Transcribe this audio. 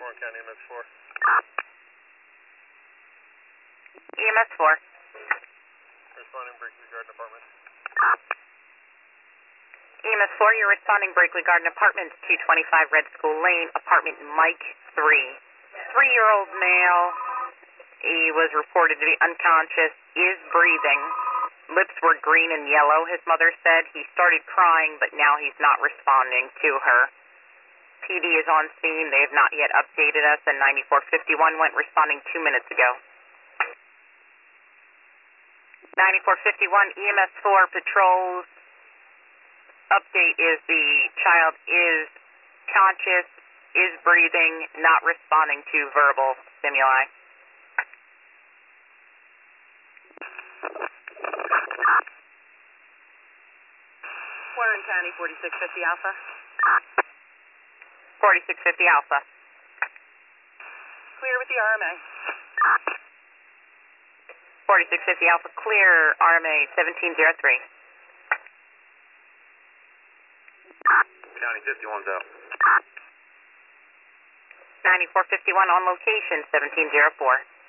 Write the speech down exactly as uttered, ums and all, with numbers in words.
Warren County E M S four. E M S four. Responding Brinkley Garden Apartments. E M S four, you're responding Brinkley Garden Apartments, two twenty-five Red School Lane, apartment Mike three. Three-year-old male, he was reported to be unconscious, is breathing. Lips were green and yellow, his mother said. He started crying, but now he's not responding to her. P D is on scene. They have not yet updated us, and ninety-four fifty-one went responding two minutes ago. ninety-four fifty-one, E M S four patrols. Update is the child is conscious, is breathing, not responding to verbal stimuli. Warren County, forty-six fifty Alpha. forty-six fifty Alpha. Clear with the R M A. forty-six fifty Alpha, clear, R M A seventeen oh three. County fifty-one's out. ninety-four fifty-one on location, seventeen oh four.